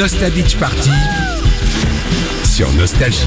Nostal Beach Party sur Nostalgie.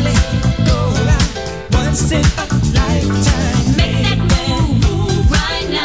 Once in a lifetime. Make that move right now.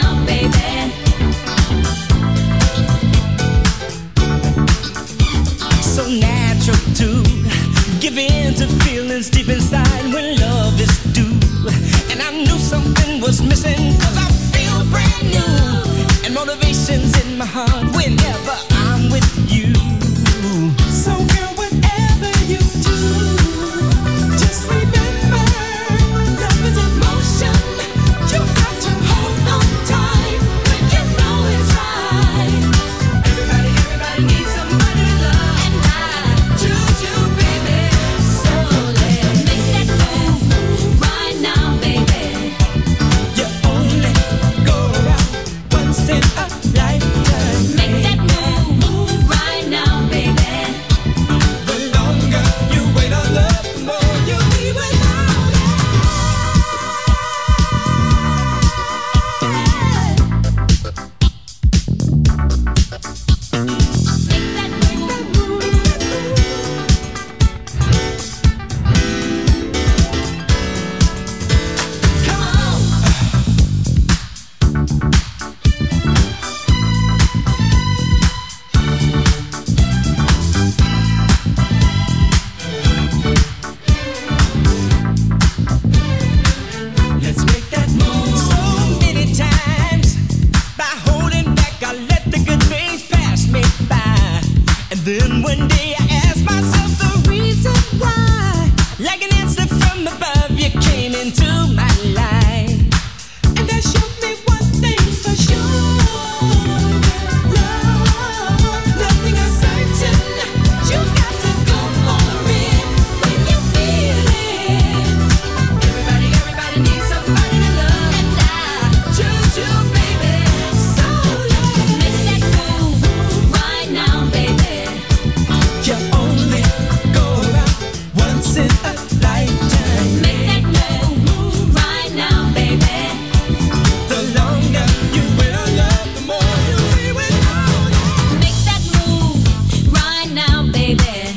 Then one day I asked myself the reason why. Like an answer from above, you came into my life. And that showed me one thing for sure. Love, nothing is certain. You got to go for it when you feel it. Everybody needs somebody to love. And I choose you, baby. So make that move right now, baby. You only go around once in a lifetime. Make that move right now, baby. The longer you will love, the more you'll be without. Make that move right now, baby.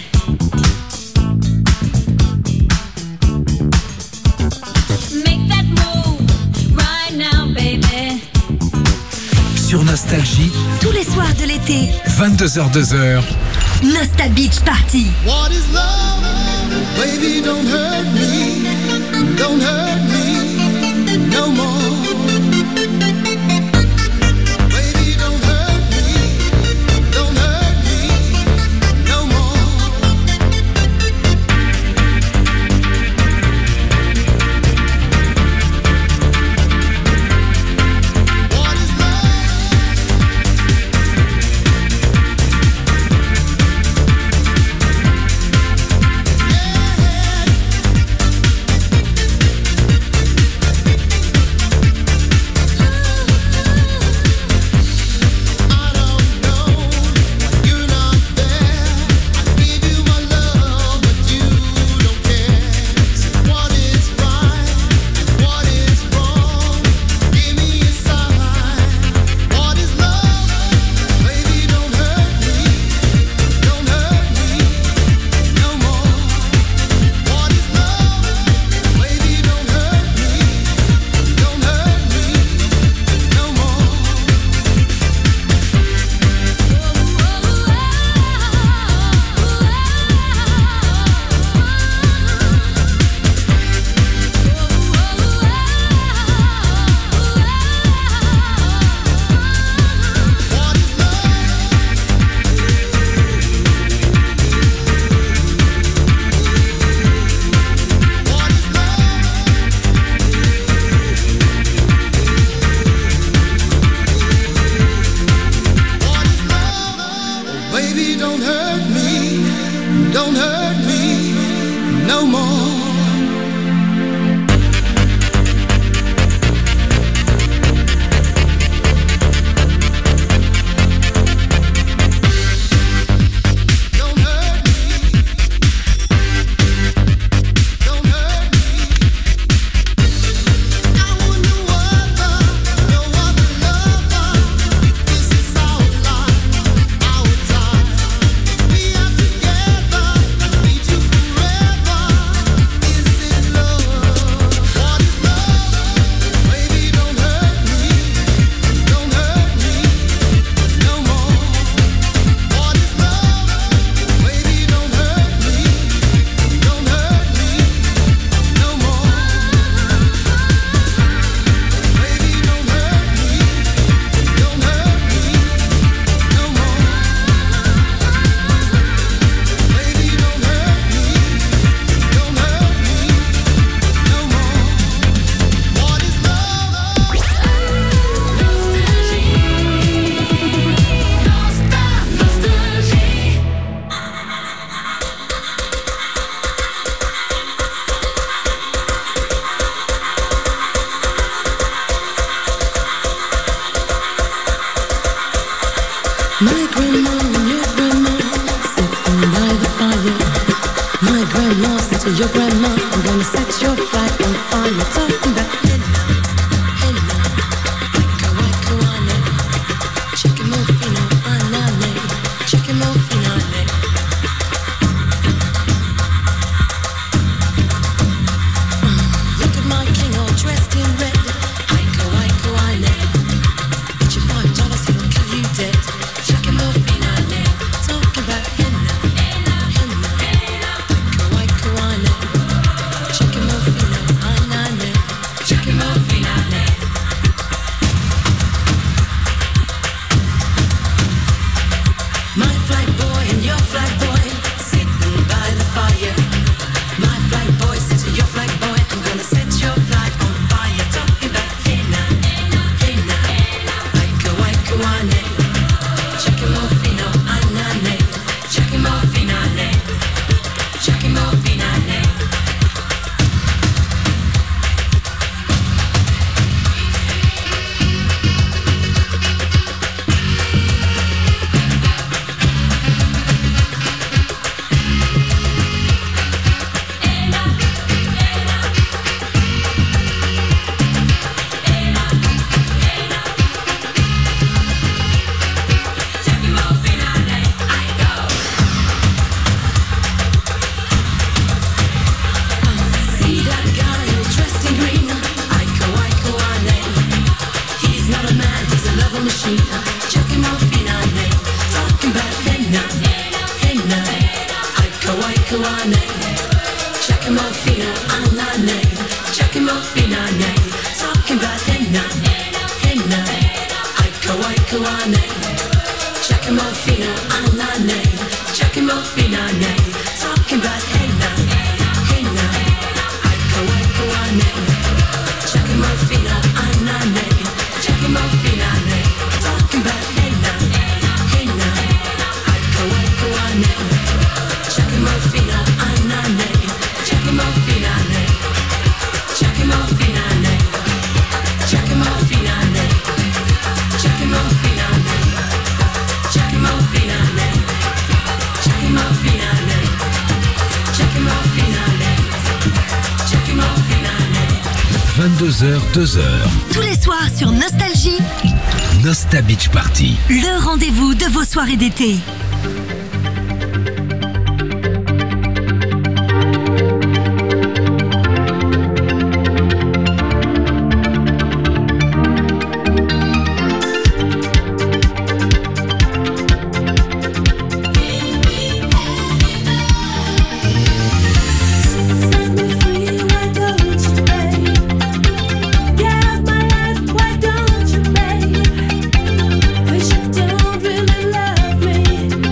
Make that move right now, baby. Sur Nostalgie, Tous les soirs de l'été, 22h-2h. Nostal Beach Party. What is love? Baby, don't hurt me. Don't hurt me no more. Baby, don't hurt me. Don't hurt me no more. What is I don't know. You're not there. I give you my love, but you don't care. So what is right and what is wrong? Give me a sign. What is love? Baby, don't hurt me. Don't hurt me no more. What is love? Baby, don't hurt me. Don't hurt me no more. What is What is What is love? Baby, don't hurt me no more. Don't hurt me. Don't hurt me. I want no other lover. This is our life, our time. We are together, need you forever. Is it love? What is love? Baby, don't hurt me. Don't hurt me no more. What is love? Baby, don't hurt me. Don't hurt me no more. Baby, don't hurt me. Don't hurt me no more. Baby, don't hurt me. Don't hurt me no more. What is love? My grandma and your grandma sitting by the fire. My grandma said to your grandma, I'm gonna set your flag on fire. Talking about hello, waka wane, chicken mofino anane, chicken mofino ane. Look at my king all dressed in red. Waka wane. Bet you $5 he'll kill you dead. Chicken mofino ane. Talking about hello, hello, waka wane, chicken mofino. your flag boy, sitting by the fire. My flag boy, sitting your flag boy, I'm gonna set your flag on fire. Talking about hey now, like a white kawane. Check him off, anane. Check him off, anane. Check him off, anane. See that guy dressed in green? Aiko Ane. He's not a man, he's a lover machine. Check him out, Finane. Talking about henna. Aiko Ane. Check him out, Fina Anane. Check him out, Finane. Talking about henna. Aiko Ane. Check him out, Fina Anane. Check him out, Finane. Talking about henna. Check him out, Fina Anane. Check him out, Finane. Talking about henna. Aiko Ane. Check him out, Fina Anane. Check him out, Finane. Check him out, Finane. Check him out, Finane. Check him out, Finane. Check him out, Finane. Check him out, Finane. Check him out, Finane. Check him out, Finane. 22h, 2h. Tous les soirs sur Nostalgie, Nosta Beach Party. le rendez-vous de vos soirées d'été. Set me free, why don't you, babe? Get my life, why don't you, babe? 'Cause you don't really love me.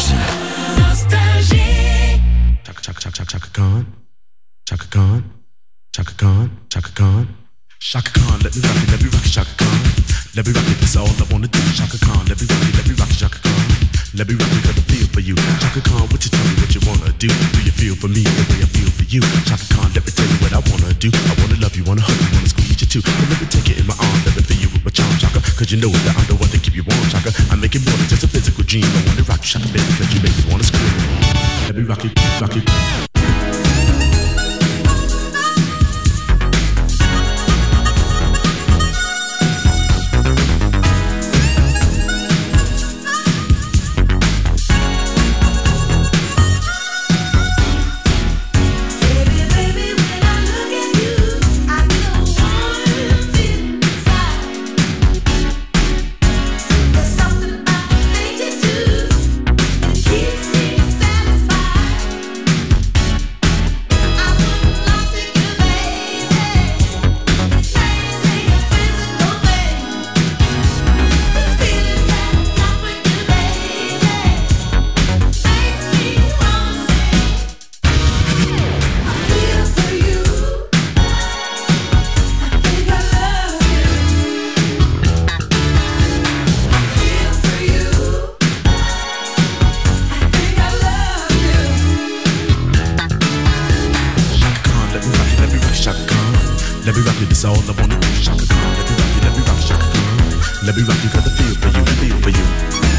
Nostalgie. Chaka Khan, Chaka Khan, Chaka Khan, Chaka Khan, Chaka Khan, let me rock it, Chaka Khan, let me rock it, that's all I wanna do, Chaka Khan, let me rock it, Chaka Khan, let me rock it, got a feel for you, Chaka Khan, what you tell me what you wanna do you feel for me the way I feel for you, Chaka Khan, let me tell you what I wanna do, I wanna love you, wanna hug you, wanna squeeze you too, but let me take it in my arms, let me feel you with my charm, Chaka, cause you know that I'm the one to keep you warm, Chaka, I make it more than just a physical dream, I wanna rock you, Chaka, baby, cause you make me wanna scream, let me rock it, rock it. Let me rock it, that's all I wanna do, Chaka Khan. Let me rock it, Chaka Khan. Let me rock it, got the feel for you, feel for you.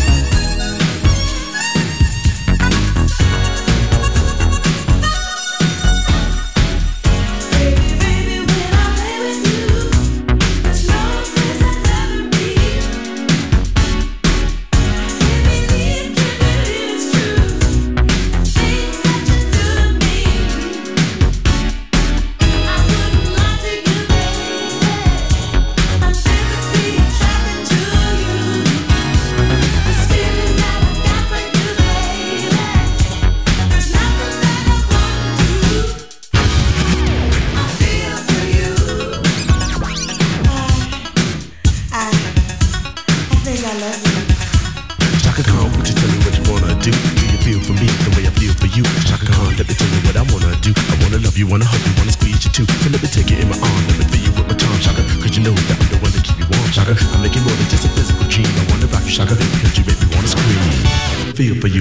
Wanna hug you, wanna squeeze you too. So let me take it in my arm, let me feel you with my charm, Chaka. Cause you know that I'm the one to keep you warm, Chaka. I'm making more than just a physical dream. I wanna rock you, Chaka, because you make me wanna scream. Feel for you.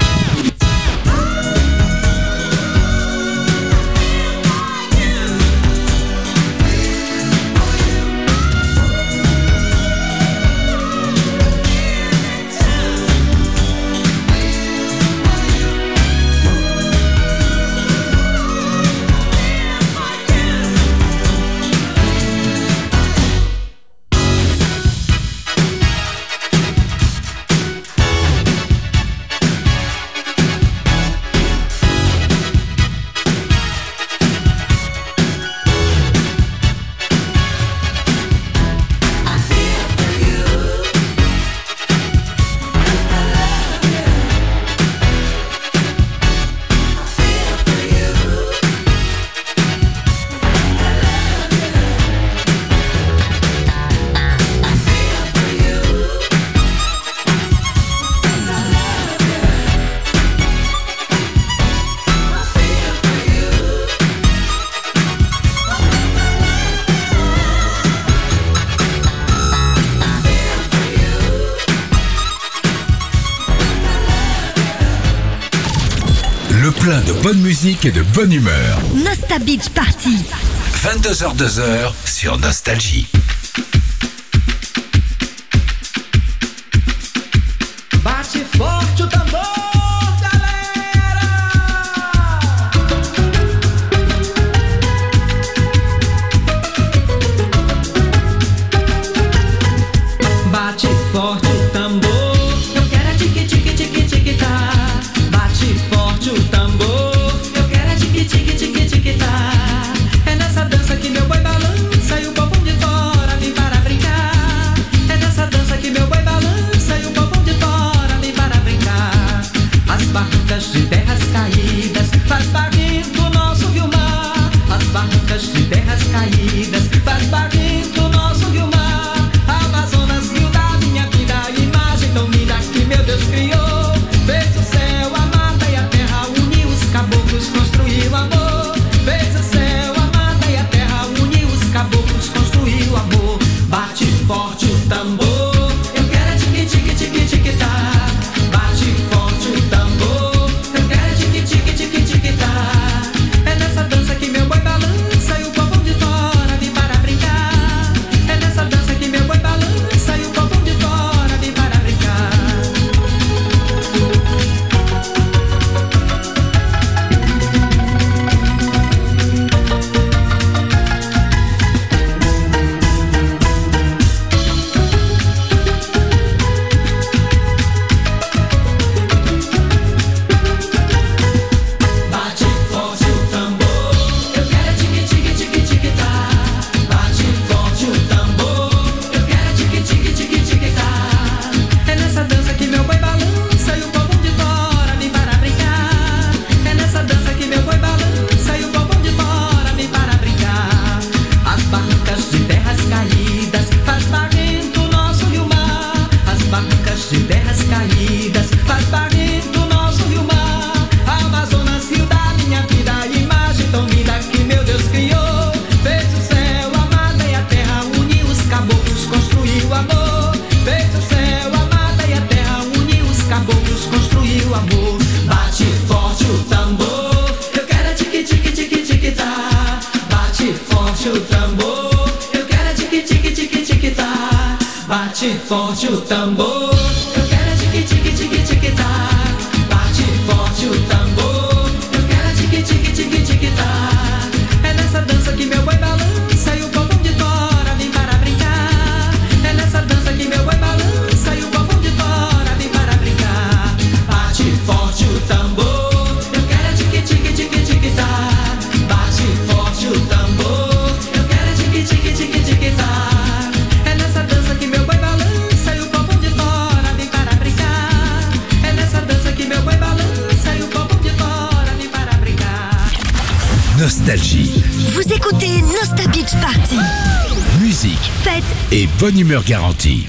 Plein de bonne musique et de bonne humeur. Nostal Beach Party. 22h-2h sur Nostalgie. Bate forte o tambor, galera! Bate forte o tambor, eu quero é tique tique tique tique tá. Bate forte o tambor, eu quero é tique tique tique tique tá. É nessa dança que meu boi balança e o povo de fora vem para brincar. É nessa dança que meu boi balança e o povo de fora vem para brincar. As barrancas de terras caídas faz barrinho do nosso rio-mar. As barrancas de terras caídas faz barrinho do nosso rio-mar. Amazonas, rio da minha vida, imagem tão linda que meu Deus criou. Fez o céu, Bate forte o tambor, eu quero é tique tique tique tique tá. Bate forte o tambor, eu quero é tique tique tique tique tá. É nessa dança que meu boi balança e o povo de fora vem para brincar. É nessa dança que meu boi balança e o povo de fora vem para brincar. Bate forte o tambor, eu quero é tique tique tique tique tá. Bate forte o tambor, eu quero é tique tique tique tique tá. É nessa dança que meu boi balança e o povo de fora vem para brincar. É nessa dança que meu boi balança e o povo de fora vem para brincar. Nostalgie, Vous écoutez Nostal Beach Party. musique Fête et bonne humeur garantie.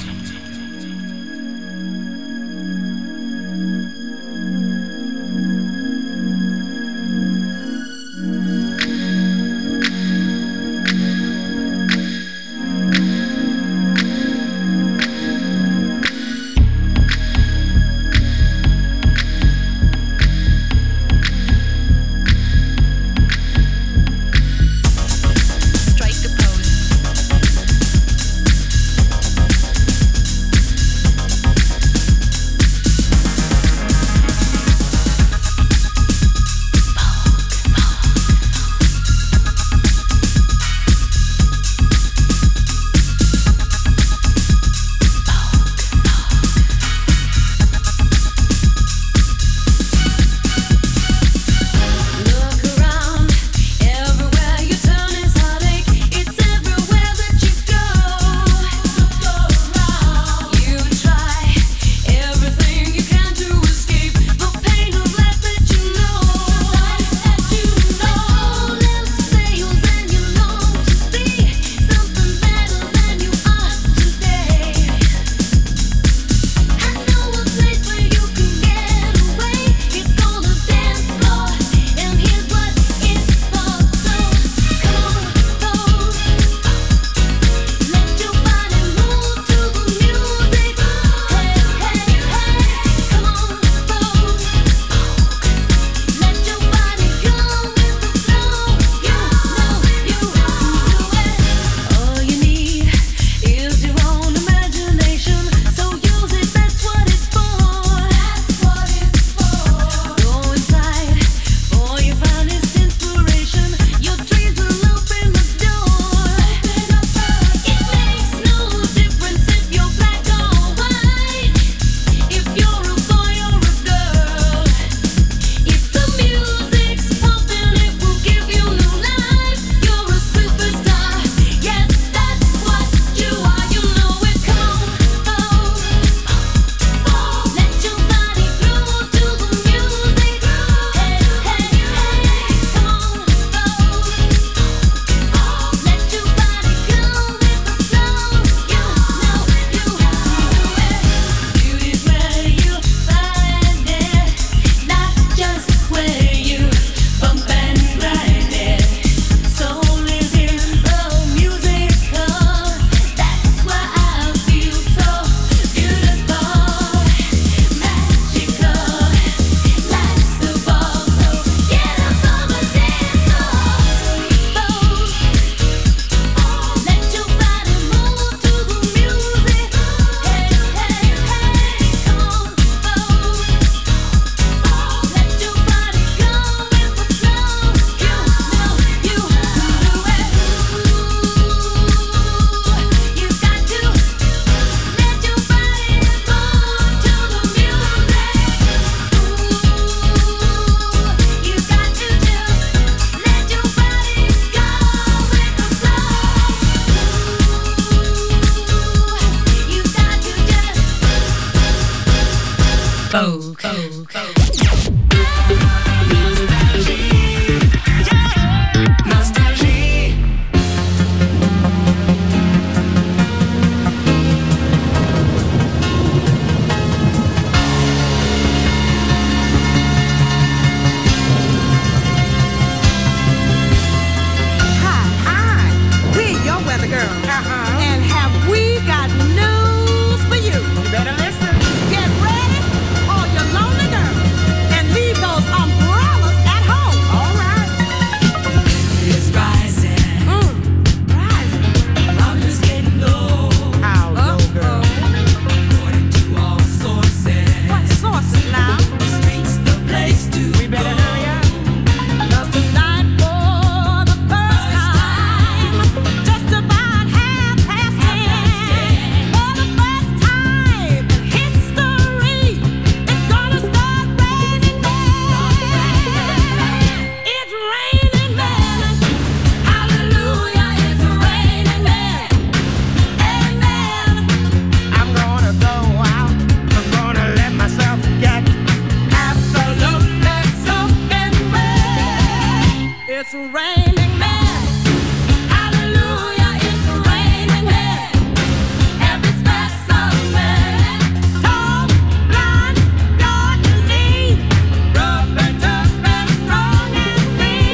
Strike a pose. it's raining men. Hallelujah, it's raining men. Every specimen, tall, blind, dark and lean, rough and tough and strong and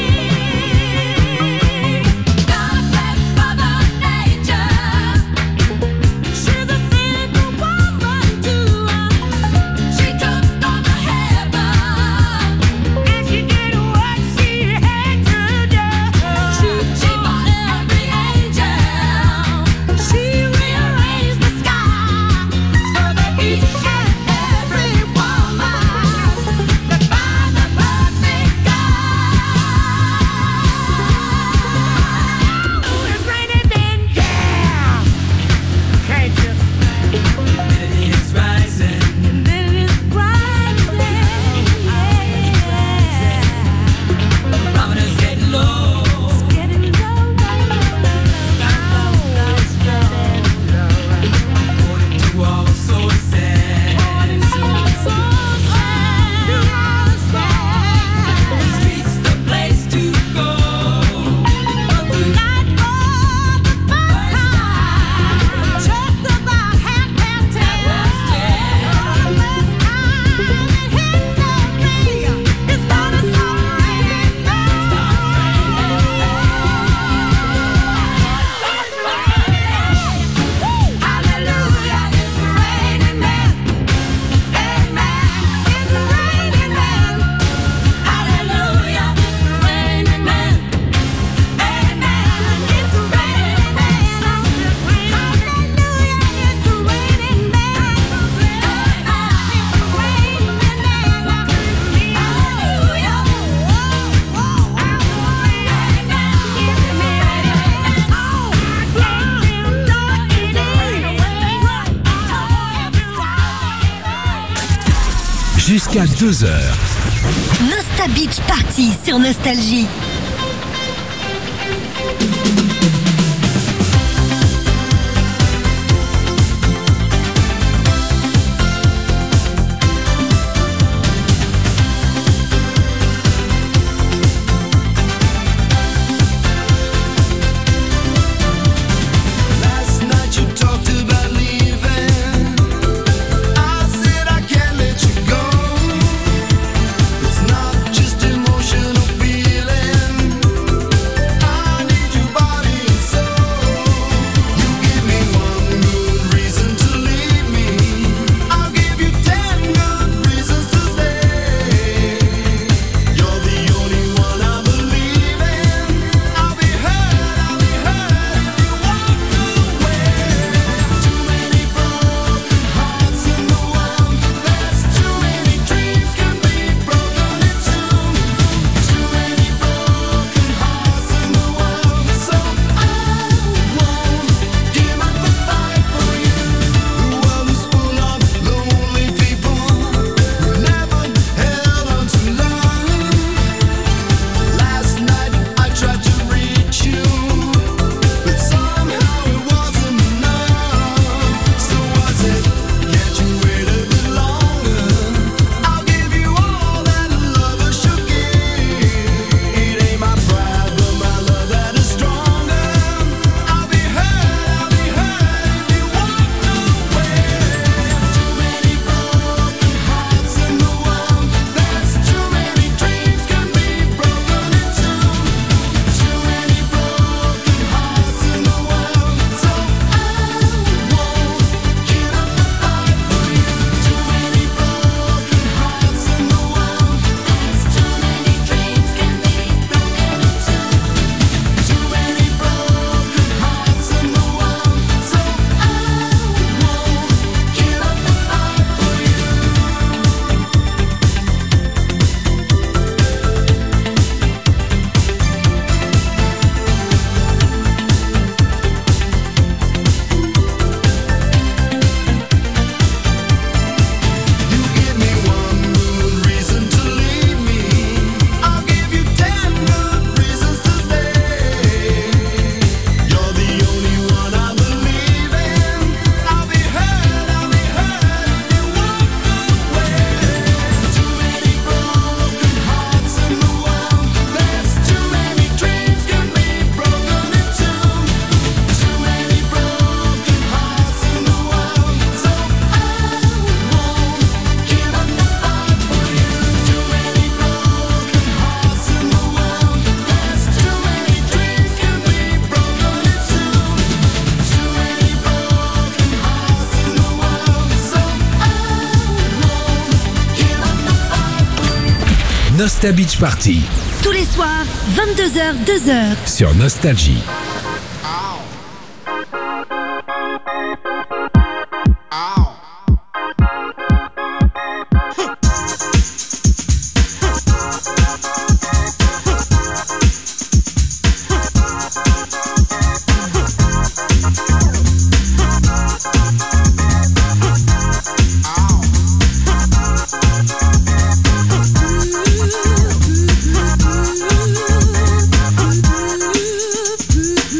mean. God bless Mother Nature. She's a single woman too. She took on the heaven, and she did what she had to do. She bought every angel. She rearranged the sky so that each and every woman could find the perfect guy. Ooh, it's raining men, yeah. Can't you? It's rising. And then it's rising, yeah. The barometer's getting low. It's getting low, according to all sources. The street's the place to go. The night for the first time, just about 10:30. The first time in history, it's gonna start raining men. Hallelujah, it's raining men. Amen, it's raining men. Hallelujah, it's raining men. Amen, it's raining men. Hallelujah, it's raining men. Jusqu'à 2 heures. Nosta Beach Party sur Nostalgie. Last night you talked about leaving. I said I can't let you go. It's not just emotional feeling. I need your body and soul. Nostal Beach Party Tous les soirs, 22h, 2h. sur Nostalgie. Ooh.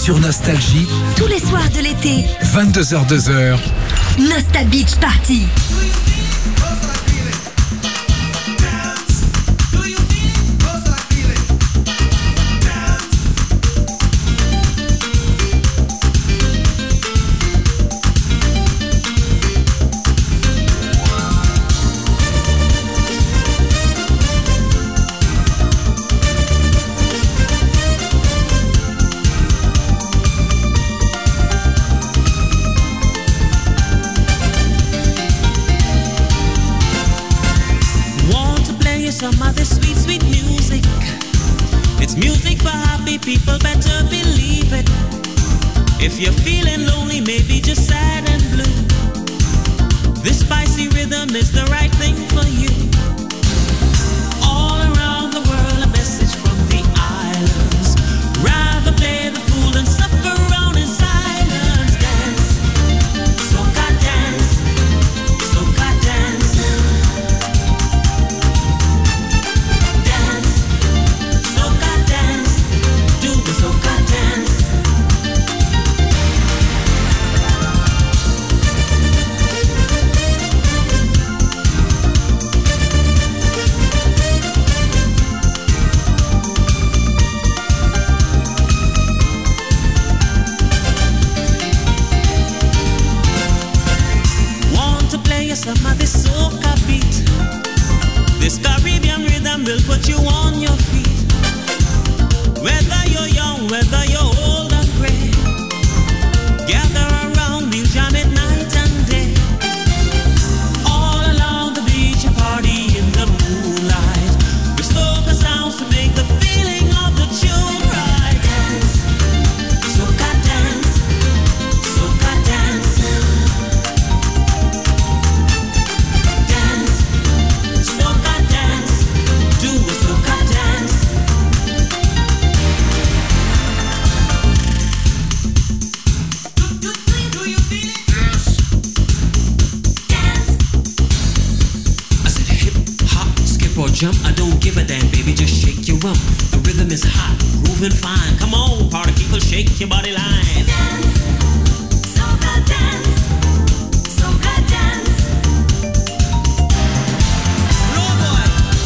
Sur Nostalgie, Tous les soirs de l'été, 22h-2h. Nostal Beach Party. Some other sweet, sweet music. It's music for happy people, better believe it. If you're feeling lonely, maybe just sad and blue, this spicy rhythm is the right thing for you. All around the world, a message from the islands. Rather play the fool than suffer around in silence. Dance, soca dance, soca dance. Some of this soca beat, this Caribbean rhythm will put you on your feet. Whether you're young, whether you're old and gray, gather around, we'll jam it night and day. All along the beach, a party in the moonlight, with soca sounds to make the feeling of the tune right. Dance, soca dance, soca dance. Jump, I don't give a damn, baby, just shake your rump. The rhythm is hot, grooving fine. Come on, party people, shake your body line. Dance, soca dance, soca dance. Roll boy.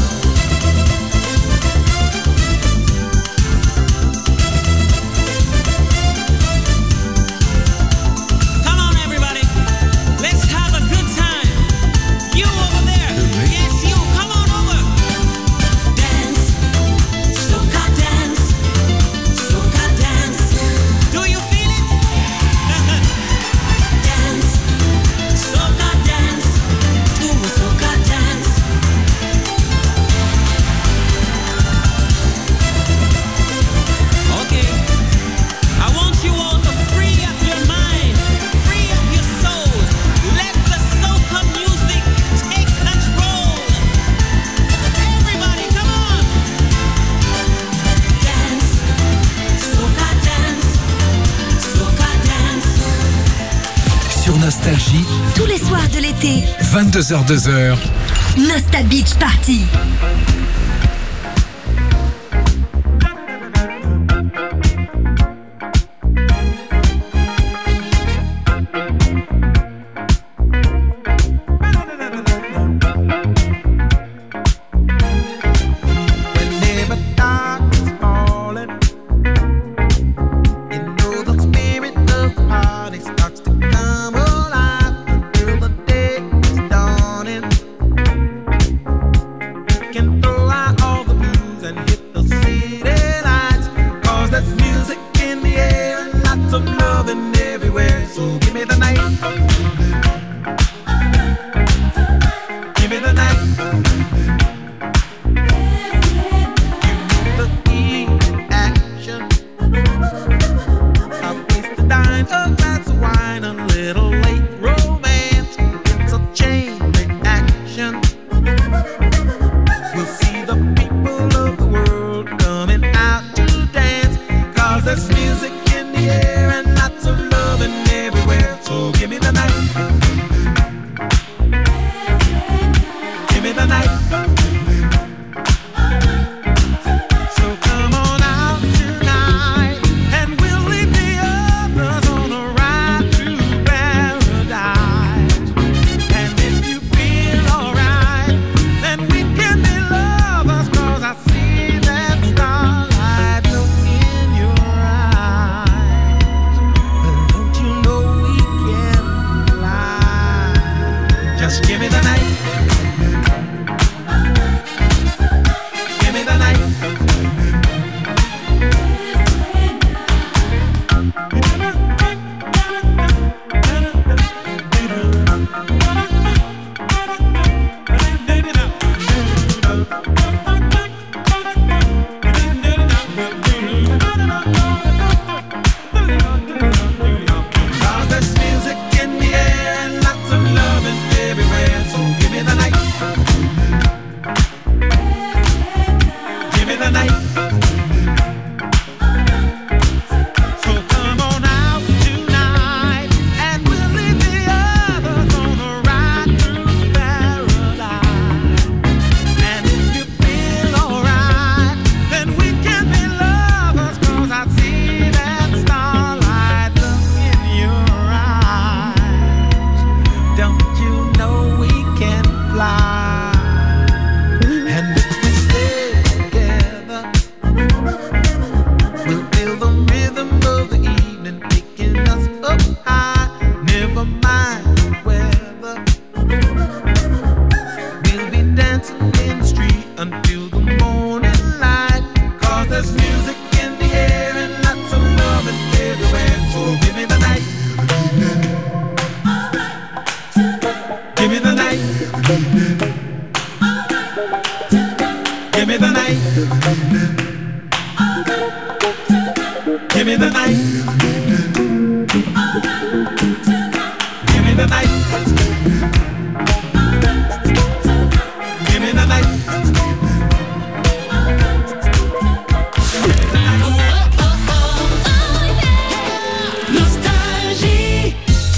Come on, everybody, let's have a good time. You over there, yes, you, come on over. Nostalgie, Tous les soirs de l'été, 22h-2h. Nostal Beach Party. Can throw Give me the night. Give me the night. Give me the night. Give me the night. Nostalgie.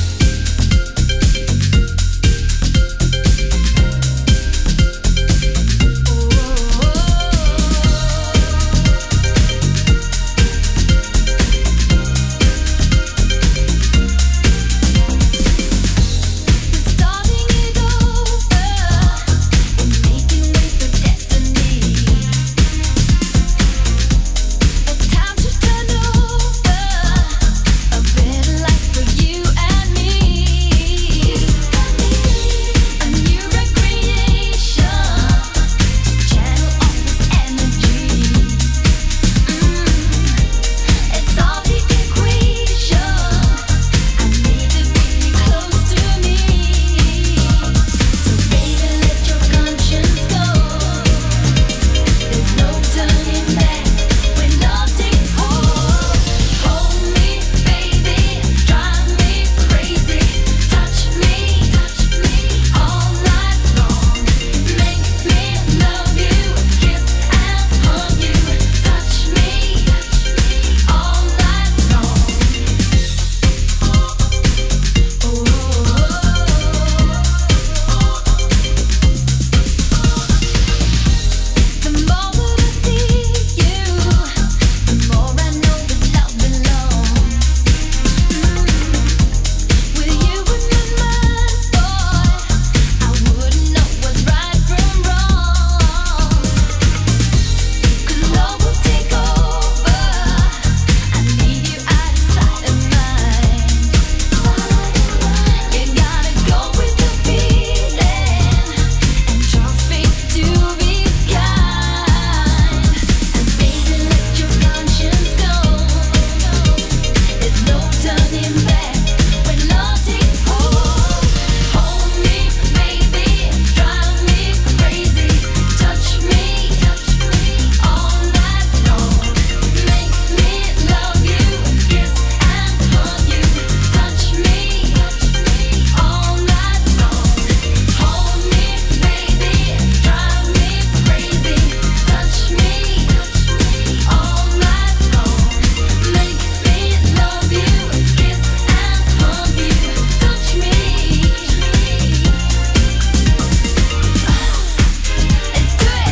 Starting it over, making way for destiny. Time to turn over a better life for you and me. A new recreation, channel all this energy. It's all the equation. I need to bring you close to me. So baby, let your conscience go. There's no turning back when love takes hold. Hold me, baby, drive me crazy. Touch me all night long. Make me love you, kiss and hug you. Touch me all night long. The more that I see you, the more I know that love belongs. With you in my mind, boy, I wouldn't know what's right from wrong. 'Cause love will take over. I need you out of sight of mind. You gotta go with the feeling and trust me to be kind. And baby, let your conscience go. There's no turning back when love takes hold. Hold me, baby, drive me crazy. Touch me all night long. Make me love you, kiss and hug you. Touch me all night long. Hold me, baby, drive me crazy. Touch me all night long. Make me love you, kiss and hug you. Touch me. Let's do it.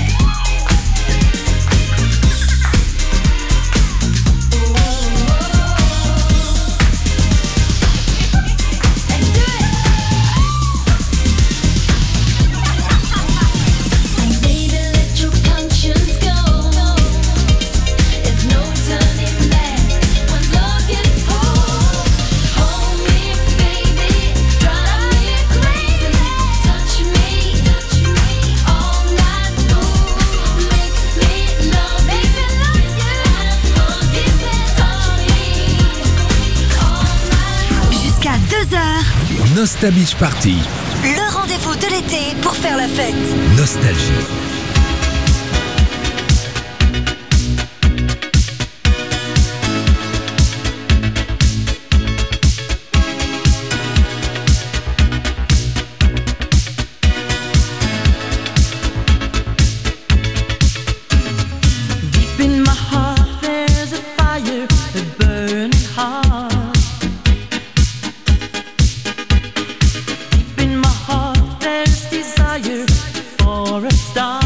Baby, let your conscience go. There's no turning back when love gets hold. Hold me, baby, drive me crazy. Touch me all night long. Make me love you, kiss and touch me all night. Jusqu'à 2h, Nostal Beach Party. le rendez-vous de l'été pour faire la fête. Nostalgie. Deep in my heart, there's a fire that burns hard. Deep in my heart, there's desire for a star.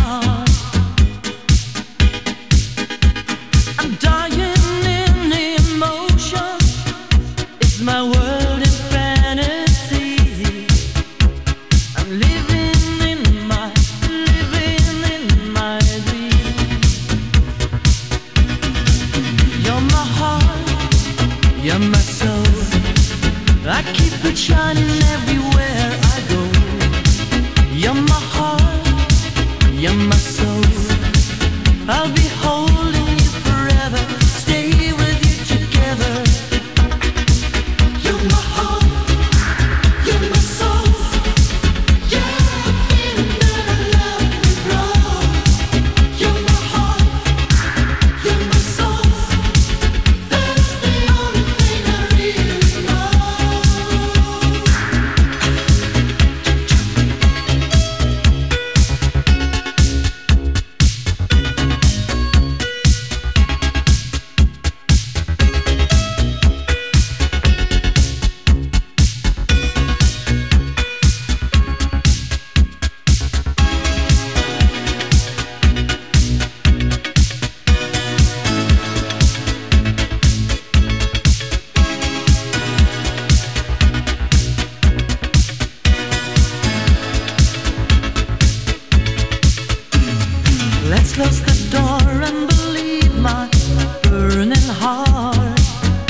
close the door and believe my burning heart.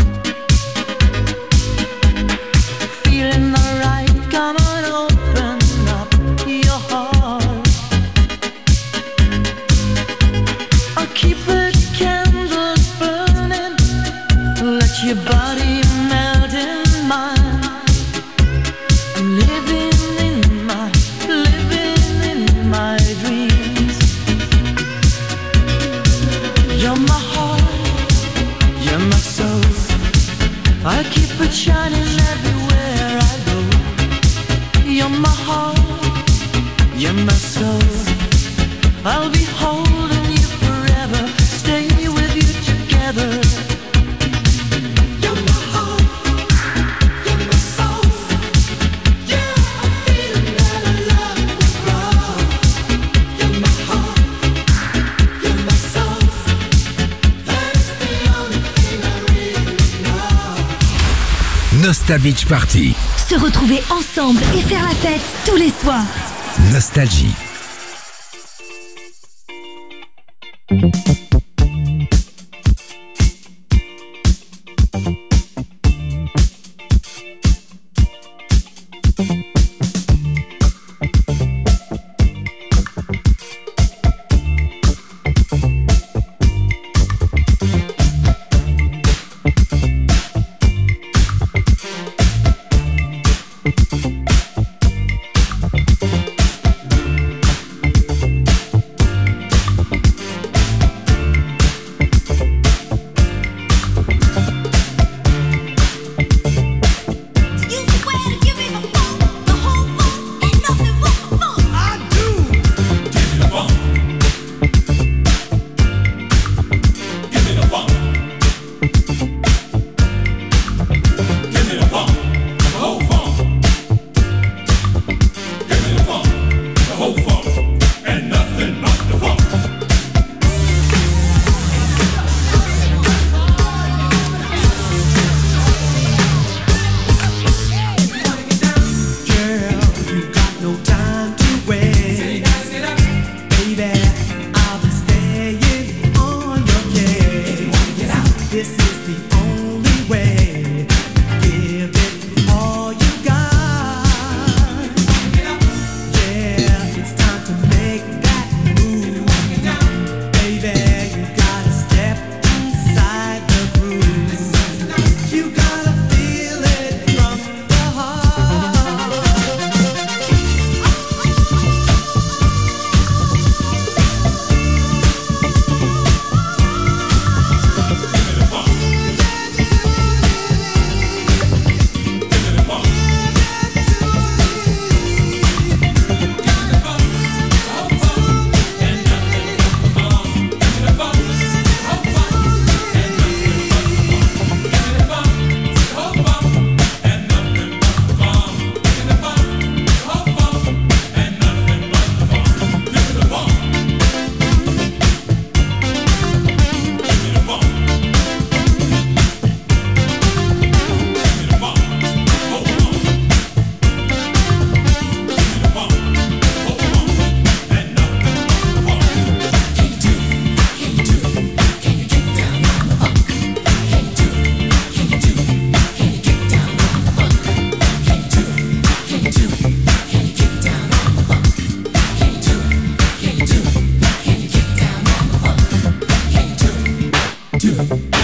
Feeling alright, come on, open up your heart. I'll keep the candles burning, let your body melt in mine. I'm living in my dreams. You're my heart, you're my soul. I'll keep it shining everywhere I go. You're my heart, you're my soul. I'll be holding you forever, stay with you together. You're my heart, you're my soul. Yeah, I'm feeling that I love will grow. You're my heart, you're my soul. That's the only thing I really know. Nostal Beach Party. Se retrouver ensemble et faire la fête tous les soirs. Nostalgie. do.